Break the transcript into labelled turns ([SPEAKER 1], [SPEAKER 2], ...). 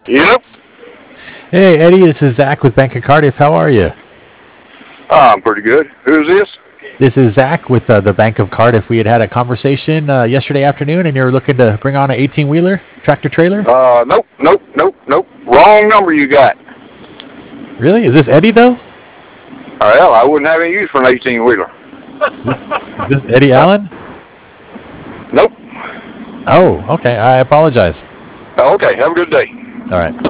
[SPEAKER 1] Yep.
[SPEAKER 2] Hey, Eddie, this is Zach with Bank of Cardiff. How are you?
[SPEAKER 1] I'm pretty good. Who's this?
[SPEAKER 2] This is Zach with the Bank of Cardiff. We had a conversation yesterday afternoon, and you were looking to bring on an 18-wheeler tractor trailer.
[SPEAKER 1] Nope. Wrong number you got.
[SPEAKER 2] Really? Is this Eddie though?
[SPEAKER 1] Well, I wouldn't have any use for an 18-wheeler.
[SPEAKER 2] Is this Eddie Allen?
[SPEAKER 1] Nope.
[SPEAKER 2] Oh, okay. I apologize.
[SPEAKER 1] Okay, have a good day.
[SPEAKER 2] All right.